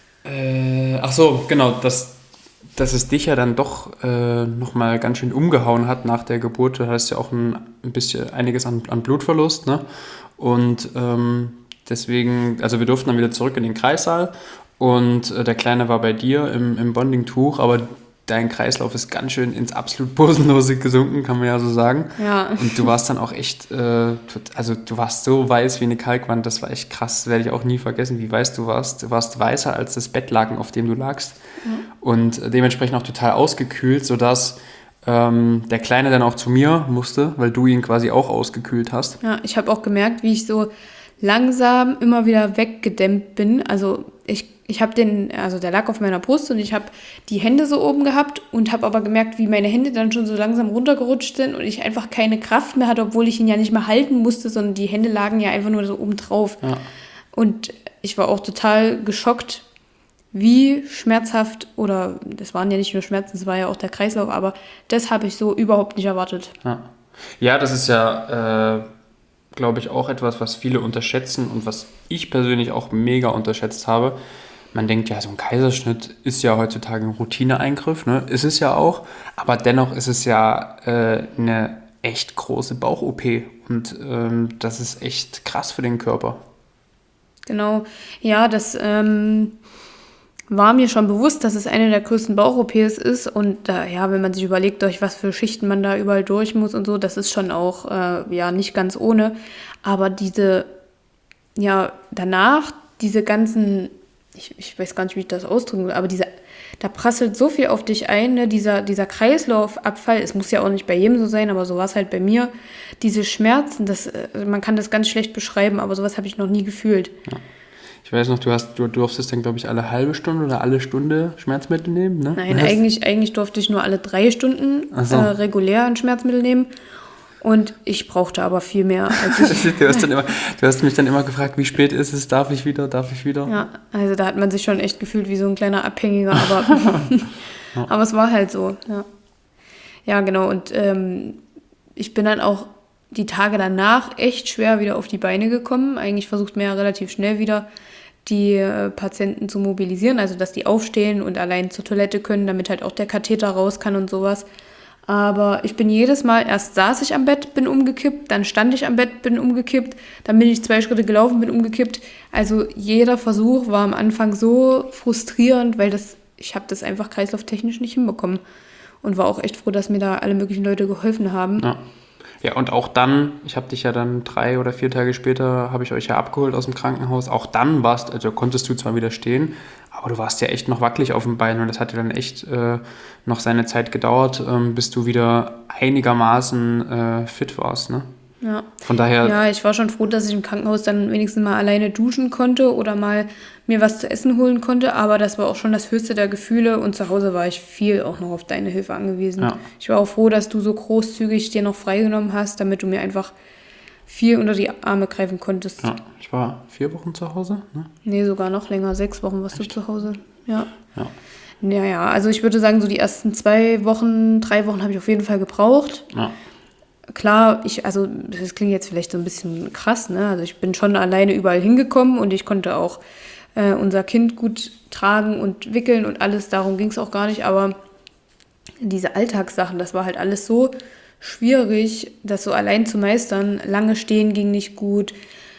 Äh, ach so, genau, dass, dass es dich ja dann doch äh, nochmal ganz schön umgehauen hat nach der Geburt. Du hattest ja auch ein, ein bisschen einiges an, an Blutverlust, ne? Und ähm, deswegen, also wir durften dann wieder zurück in den Kreissaal und äh, der Kleine war bei dir im, im Bonding-Tuch, aber dein Kreislauf ist ganz schön ins absolut Bosenlose gesunken, kann man ja so sagen. Ja. Und du warst dann auch echt, äh, also du warst so weiß wie eine Kalkwand, das war echt krass, das werde ich auch nie vergessen, wie weiß du warst. Du warst weißer als das Bettlaken, auf dem du lagst. Mhm. Und dementsprechend auch total ausgekühlt, sodass ähm, der Kleine dann auch zu mir musste, weil du ihn quasi auch ausgekühlt hast. Ja, ich habe auch gemerkt, wie ich so langsam immer wieder weggedämmt bin. Also ich, ich habe den, also der lag auf meiner Brust und ich habe die Hände so oben gehabt und habe aber gemerkt, wie meine Hände dann schon so langsam runtergerutscht sind und ich einfach keine Kraft mehr hatte, obwohl ich ihn ja nicht mehr halten musste, sondern die Hände lagen ja einfach nur so oben drauf. Ja. Und ich war auch total geschockt, wie schmerzhaft, oder das waren ja nicht nur Schmerzen, es war ja auch der Kreislauf, aber das habe ich so überhaupt nicht erwartet. Ja, ja, das ist ja... Äh glaube ich, auch etwas, was viele unterschätzen und was ich persönlich auch mega unterschätzt habe. Man denkt, ja, so ein Kaiserschnitt ist ja heutzutage ein Routineeingriff, ne? Ist es ja auch, aber dennoch ist es ja äh, eine echt große Bauch-O P und ähm, das ist echt krass für den Körper. Genau, ja, das ähm, war mir schon bewusst, dass es eine der größten Bauch-O Ps ist und äh, ja, wenn man sich überlegt, durch was für Schichten man da überall durch muss und so, das ist schon auch äh, ja nicht ganz ohne, aber diese, ja, danach, diese ganzen, ich, ich weiß gar nicht, wie ich das ausdrücken will, aber diese, da prasselt so viel auf dich ein, ne? dieser, dieser Kreislaufabfall, es muss ja auch nicht bei jedem so sein, aber so war es halt bei mir, diese Schmerzen, das, äh, man kann das ganz schlecht beschreiben, aber sowas habe ich noch nie gefühlt. Ja. Ich weiß noch, du, hast, du durftest dann, glaube ich, alle halbe Stunde oder alle Stunde Schmerzmittel nehmen, ne? Nein, eigentlich, eigentlich durfte ich nur alle drei Stunden so. äh, regulär ein Schmerzmittel nehmen. Und ich brauchte aber viel mehr als ich. du, hast dann immer, du hast mich dann immer gefragt, wie spät ist es, darf ich wieder, darf ich wieder? Ja, also da hat man sich schon echt gefühlt wie so ein kleiner Abhängiger, aber, ja. aber es war halt so, ja. Ja, genau, und ähm, ich bin dann auch die Tage danach echt schwer wieder auf die Beine gekommen. Eigentlich versucht man ja relativ schnell wieder die äh, Patienten zu mobilisieren, also dass die aufstehen und allein zur Toilette können, damit halt auch der Katheter raus kann und sowas. Aber ich bin jedes Mal, erst saß ich am Bett, bin umgekippt, dann stand ich am Bett, bin umgekippt, dann bin ich zwei Schritte gelaufen, bin umgekippt. Also jeder Versuch war am Anfang so frustrierend, weil das, ich habe das einfach kreislauftechnisch nicht hinbekommen. Und war auch echt froh, dass mir da alle möglichen Leute geholfen haben. Ja. Ja, und auch dann, ich habe dich ja dann drei oder vier Tage später, habe ich euch ja abgeholt aus dem Krankenhaus. Auch dann warst, also konntest du zwar wieder stehen, aber du warst ja echt noch wackelig auf dem Bein und das hat ja dann echt äh, noch seine Zeit gedauert, ähm, bis du wieder einigermaßen äh, fit warst, ne? Ja. Von daher... Ja, ich war schon froh, dass ich im Krankenhaus dann wenigstens mal alleine duschen konnte oder mal mir was zu essen holen konnte, aber das war auch schon das höchste der Gefühle und zu Hause war ich viel auch noch auf deine Hilfe angewiesen. Ja. Ich war auch froh, dass du so großzügig dir noch freigenommen hast, damit du mir einfach viel unter die Arme greifen konntest. Ja, ich war vier Wochen zu Hause, ne? Nee, sogar noch länger, sechs Wochen warst Echt? du zu Hause. Ja. Ja. Naja, also ich würde sagen, so die ersten zwei Wochen, drei Wochen habe ich auf jeden Fall gebraucht. Ja. Klar, ich, also das klingt jetzt vielleicht so ein bisschen krass, ne? Also ich bin schon alleine überall hingekommen und ich konnte auch äh, unser Kind gut tragen und wickeln und alles, darum ging es auch gar nicht, aber diese Alltagssachen, das war halt alles so schwierig, das so allein zu meistern. Lange stehen ging nicht gut.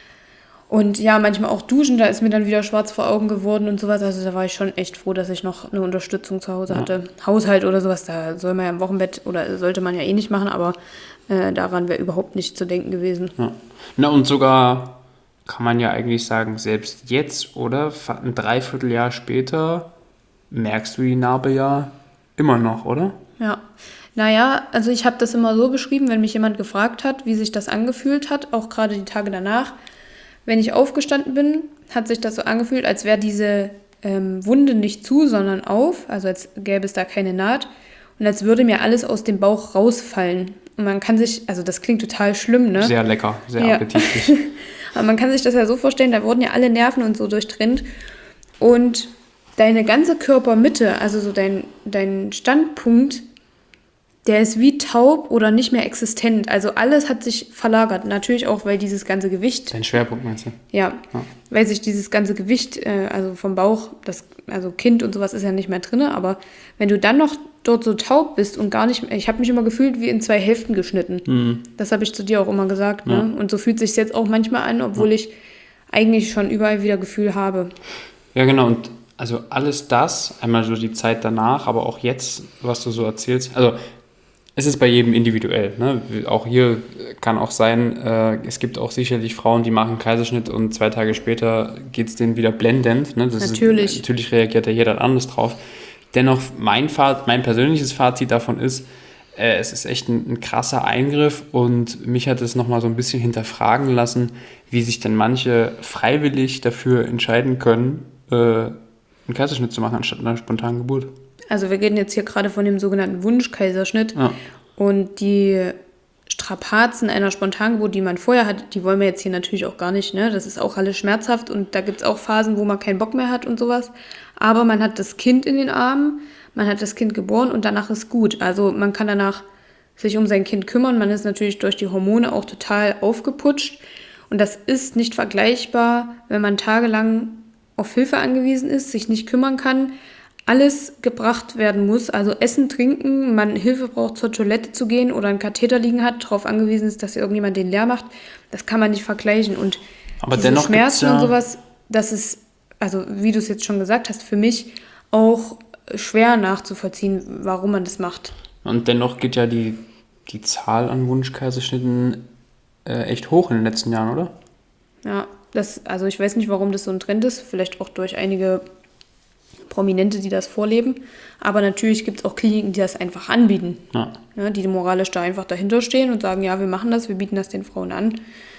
Und ja, manchmal auch duschen, da ist mir dann wieder schwarz vor Augen geworden und sowas. Also da war ich schon echt froh, dass ich noch eine Unterstützung zu Hause hatte. Ja. Haushalt oder sowas, da soll man ja im Wochenbett oder sollte man ja eh nicht machen, aber äh, daran wäre überhaupt nicht zu denken gewesen. Ja. Na und sogar kann man ja eigentlich sagen, selbst jetzt, oder? Ein Dreivierteljahr später merkst du die Narbe ja immer noch, oder? Ja. Naja, also ich habe das immer so beschrieben, wenn mich jemand gefragt hat, wie sich das angefühlt hat, auch gerade die Tage danach. Wenn ich aufgestanden bin, hat sich das so angefühlt, als wäre diese ähm, Wunde nicht zu, sondern auf, also als gäbe es da keine Naht und als würde mir alles aus dem Bauch rausfallen. Und man kann sich, also das klingt total schlimm, ne? Sehr lecker, sehr ja. appetitlich. Aber man kann sich das ja so vorstellen, da wurden ja alle Nerven und so durchtrennt und deine ganze Körpermitte, also so dein, dein Standpunkt, der ist wie taub oder nicht mehr existent. Also alles hat sich verlagert. Natürlich auch, weil dieses ganze Gewicht... Dein Schwerpunkt meinst du? Ja, ja. Weil sich dieses ganze Gewicht, äh, also vom Bauch, das, also Kind und sowas ist ja nicht mehr drin, aber wenn du dann noch dort so taub bist und gar nicht mehr... Ich habe mich immer gefühlt wie in zwei Hälften geschnitten. Mhm. Das habe ich zu dir auch immer gesagt. Ja. Ne? Und so fühlt es sich jetzt auch manchmal an, obwohl ja. ich eigentlich schon überall wieder Gefühl habe. Ja, genau. Und also alles das, einmal so die Zeit danach, aber auch jetzt, was du so erzählst, also... Es ist bei jedem individuell. Ne? Auch hier kann auch sein, äh, es gibt auch sicherlich Frauen, die machen Kaiserschnitt und zwei Tage später geht es denen wieder blendend. Ne? Das natürlich. Ist, natürlich reagiert ja jeder anders drauf. Dennoch, mein, Fazit, mein persönliches Fazit davon ist, äh, es ist echt ein, ein krasser Eingriff und mich hat es nochmal so ein bisschen hinterfragen lassen, wie sich denn manche freiwillig dafür entscheiden können, äh, einen Kaiserschnitt zu machen, anstatt einer spontanen Geburt. Also wir reden jetzt hier gerade von dem sogenannten Wunschkaiserschnitt. Ja. Und die Strapazen einer Spontangeburt, die man vorher hat, die wollen wir jetzt hier natürlich auch gar nicht. Ne? Das ist auch alles schmerzhaft und da gibt es auch Phasen, wo man keinen Bock mehr hat und sowas. Aber man hat das Kind in den Armen, man hat das Kind geboren und danach ist gut. Also man kann danach sich um sein Kind kümmern. Man ist natürlich durch die Hormone auch total aufgeputscht. Und das ist nicht vergleichbar, wenn man tagelang auf Hilfe angewiesen ist, sich nicht kümmern kann, alles gebracht werden muss, also Essen, Trinken, man Hilfe braucht, zur Toilette zu gehen oder einen Katheter liegen hat, darauf angewiesen ist, dass irgendjemand den leer macht, das kann man nicht vergleichen. Und aber diese dennoch Schmerzen ja und sowas, das ist, also wie du es jetzt schon gesagt hast, für mich auch schwer nachzuvollziehen, warum man das macht. Und dennoch geht ja die, die Zahl an Wunschkaiserschnitten äh, echt hoch in den letzten Jahren, oder? Ja, das, also ich weiß nicht, warum das so ein Trend ist, vielleicht auch durch einige Prominente, die das vorleben. Aber natürlich gibt es auch Kliniken, die das einfach anbieten. Ja. Ja, die moralisch da einfach dahinter stehen und sagen, ja, wir machen das, wir bieten das den Frauen an.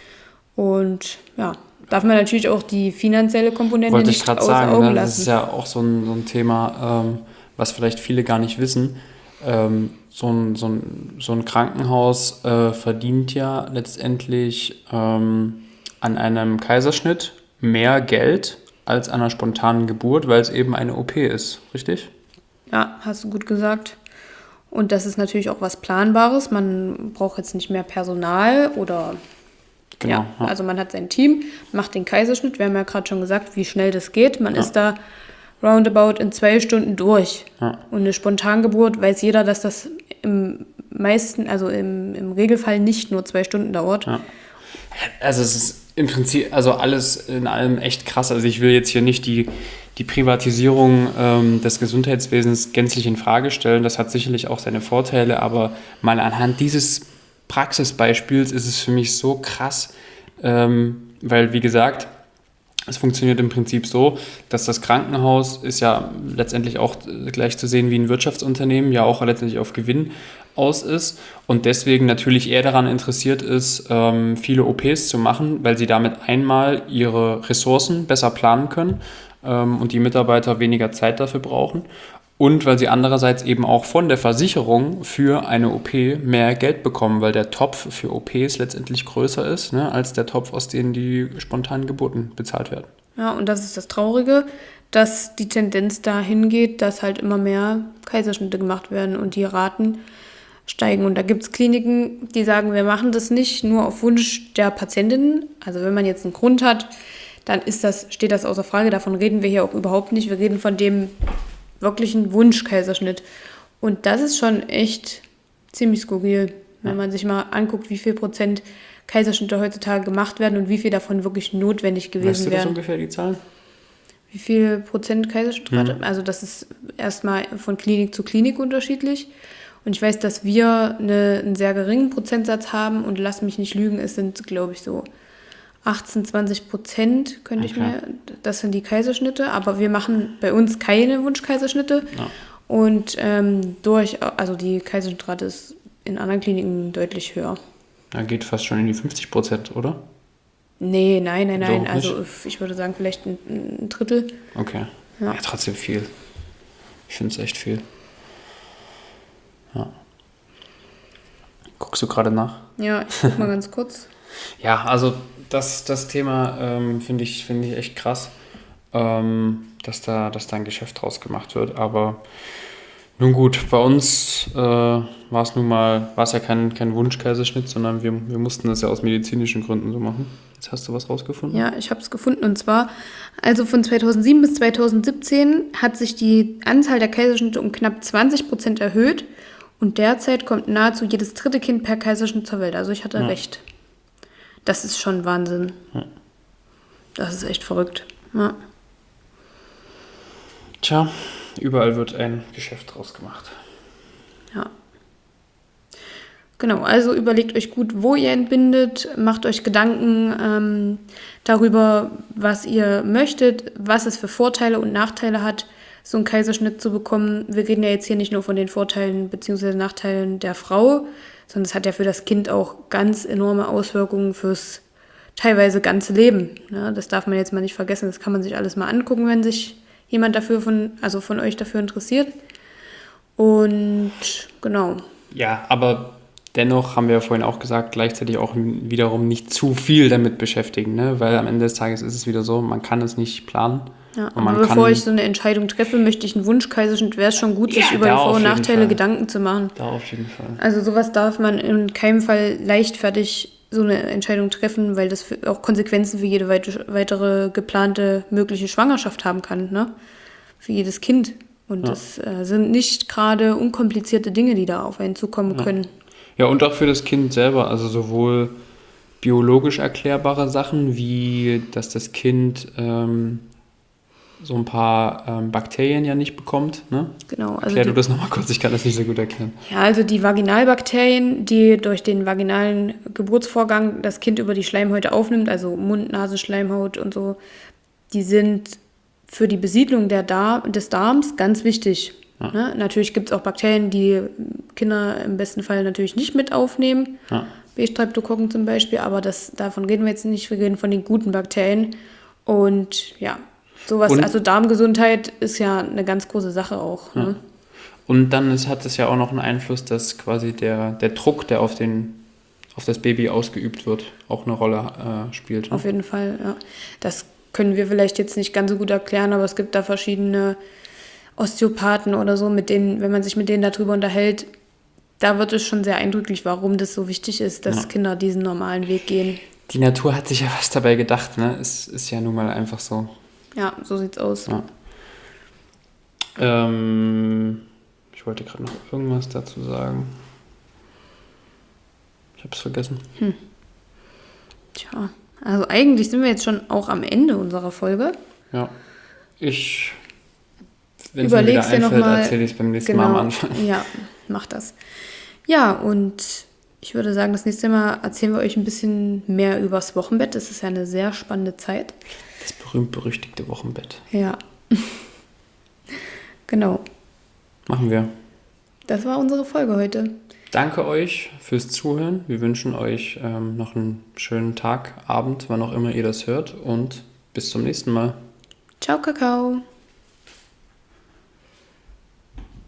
Und ja, darf man natürlich auch die finanzielle Komponente Wollte nicht ich außer sagen, Augen ne? lassen. Das ist ja auch so ein, so ein Thema, ähm, was vielleicht viele gar nicht wissen. Ähm, so, ein, so, ein, so ein Krankenhaus äh, verdient ja letztendlich ähm, an einem Kaiserschnitt mehr Geld als an einer spontanen Geburt, weil es eben eine O P ist, richtig? Ja, hast du gut gesagt. Und das ist natürlich auch was Planbares. Man braucht jetzt nicht mehr Personal oder... Genau, ja, ja, also man hat sein Team, macht den Kaiserschnitt. Wir haben ja gerade schon gesagt, wie schnell das geht. Man ja. ist da roundabout in zwei Stunden durch. Ja. Und eine Spontangeburt weiß jeder, dass das im meisten, also im, im Regelfall nicht nur zwei Stunden dauert. Ja. Also es ist im Prinzip, also alles in allem echt krass. Also ich will jetzt hier nicht die, die Privatisierung ähm, des Gesundheitswesens gänzlich in Frage stellen. Das hat sicherlich auch seine Vorteile, aber mal anhand dieses Praxisbeispiels ist es für mich so krass, ähm, weil wie gesagt, es funktioniert im Prinzip so, dass das Krankenhaus ist ja letztendlich auch gleich zu sehen wie ein Wirtschaftsunternehmen, ja auch letztendlich auf Gewinn aus ist und deswegen natürlich eher daran interessiert ist, ähm, viele O Ps zu machen, weil sie damit einmal ihre Ressourcen besser planen können ähm, und die Mitarbeiter weniger Zeit dafür brauchen und weil sie andererseits eben auch von der Versicherung für eine O P mehr Geld bekommen, weil der Topf für O Ps letztendlich größer ist, ne, als der Topf, aus dem die spontanen Geburten bezahlt werden. Ja, und das ist das Traurige, dass die Tendenz dahin geht, dass halt immer mehr Kaiserschnitte gemacht werden und die Raten steigen. Und da gibt es Kliniken, die sagen, wir machen das nicht nur auf Wunsch der Patientinnen. Also wenn man jetzt einen Grund hat, dann ist das, steht das außer Frage. Davon reden wir hier auch überhaupt nicht. Wir reden von dem wirklichen Wunsch-Kaiserschnitt. Und das ist schon echt ziemlich skurril, wenn man sich mal anguckt, wie viel Prozent Kaiserschnitte heutzutage gemacht werden und wie viel davon wirklich notwendig gewesen Weißt du das wären. ungefähr, die Zahlen? Wie viel Prozent Kaiserschnitt? Mhm. Also das ist erstmal von Klinik zu Klinik unterschiedlich. Und ich weiß, dass wir eine, einen sehr geringen Prozentsatz haben und lass mich nicht lügen, es sind, glaube ich, so achtzehn, zwanzig Prozent, könnte okay. ich mir, das sind die Kaiserschnitte, aber wir machen bei uns keine Wunschkaiserschnitte. Ja. Und ähm, durch, also die Kaiserschnittrate ist in anderen Kliniken deutlich höher. Da geht fast schon in die fünfzig Prozent, oder? Nee, nein, nein, nein. So also ich würde sagen, vielleicht ein, ein Drittel. Okay. Ja. Ja, trotzdem viel. Ich finde es echt viel. Ja. Guckst du gerade nach? Ja, ich guck mal ganz kurz. Ja, also das, das Thema ähm, finde ich, find ich echt krass, ähm, dass, da, dass da ein Geschäft draus gemacht wird. Aber nun gut, bei uns äh, war es nun mal, war es ja kein, kein Wunschkaiserschnitt, sondern wir, wir mussten das ja aus medizinischen Gründen so machen. Jetzt hast du was rausgefunden? Ja, ich habe es gefunden und zwar, also von zweitausendsieben bis zweitausendsiebzehn hat sich die Anzahl der Kaiserschnitte um knapp zwanzig Prozent erhöht und derzeit kommt nahezu jedes dritte Kind per Kaiserschnitt zur Welt. Also ich hatte ja. recht. Das ist schon Wahnsinn. Ja. Das ist echt verrückt. Ja. Tja, überall wird ein Geschäft draus gemacht. Ja. Genau, also überlegt euch gut, wo ihr entbindet, macht euch Gedanken ähm, darüber, was ihr möchtet, was es für Vorteile und Nachteile hat, so einen Kaiserschnitt zu bekommen. Wir reden ja jetzt hier nicht nur von den Vorteilen bzw. Nachteilen der Frau, sondern es hat ja für das Kind auch ganz enorme Auswirkungen fürs teilweise ganze Leben. Ja, das darf man jetzt mal nicht vergessen, das kann man sich alles mal angucken, wenn sich jemand dafür von, also von euch dafür interessiert. Und genau. Ja, aber dennoch haben wir ja vorhin auch gesagt, gleichzeitig auch wiederum nicht zu viel damit beschäftigen, ne? Weil am Ende des Tages ist es wieder so, man kann es nicht planen. Ja, und man aber bevor kann, ich so eine Entscheidung treffe, möchte ich einen Wunschkaiserschnitt, wäre es schon gut, sich ja, über die Vor- und Nachteile Fall. Gedanken zu machen. Da auf jeden Fall. Also sowas darf man in keinem Fall leichtfertig so eine Entscheidung treffen, weil das für, auch Konsequenzen für jede weitere geplante mögliche Schwangerschaft haben kann, ne? Für jedes Kind. Und ja. das äh, sind nicht gerade unkomplizierte Dinge, die da auf einen zukommen ja. können. Ja, und auch für das Kind selber, also sowohl biologisch erklärbare Sachen, wie dass das Kind ähm, so ein paar ähm, Bakterien ja nicht bekommt. Ne? Genau. Also Erklär die, du das nochmal kurz, ich kann das nicht so gut erklären. Ja, also die Vaginalbakterien, die durch den vaginalen Geburtsvorgang das Kind über die Schleimhäute aufnimmt, also Mund, Nase, Schleimhaut und so, die sind für die Besiedlung der Dar- des Darms ganz wichtig. Ja. Ne? Natürlich gibt es auch Bakterien, die Kinder im besten Fall natürlich nicht mit aufnehmen. Ja. B-Streptokokken zum Beispiel, aber das, davon reden wir jetzt nicht, wir reden von den guten Bakterien. Und ja, sowas, und, also Darmgesundheit ist ja eine ganz große Sache auch. Ja. Ne? Und dann ist, hat es ja auch noch einen Einfluss, dass quasi der, der Druck, der auf, den, auf das Baby ausgeübt wird, auch eine Rolle äh, spielt. Ne? Auf jeden Fall, ja. Das können wir vielleicht jetzt nicht ganz so gut erklären, aber es gibt da verschiedene Osteopathen oder so, mit denen, wenn man sich mit denen darüber unterhält, da wird es schon sehr eindrücklich, warum das so wichtig ist, dass ja. Kinder diesen normalen Weg gehen. Die Natur hat sich ja was dabei gedacht, ne? Es ist ja nun mal einfach so. Ja, so sieht's aus. Ja. Ähm, ich wollte gerade noch irgendwas dazu sagen. Ich habe es vergessen. Hm. Tja, also eigentlich sind wir jetzt schon auch am Ende unserer Folge. Ja, ich, wenn es mir wieder Überlegst dir einfällt, nochmal. erzähle ich es beim nächsten Genau, Mal am Anfang. ja, mach das. Ja, und ich würde sagen, das nächste Mal erzählen wir euch ein bisschen mehr übers Wochenbett. Das ist ja eine sehr spannende Zeit. Das berühmt-berüchtigte Wochenbett. Ja, genau. Machen wir. Das war unsere Folge heute. Danke euch fürs Zuhören. Wir wünschen euch ähm, noch einen schönen Tag, Abend, wann auch immer ihr das hört. Und bis zum nächsten Mal. Ciao, Kakao.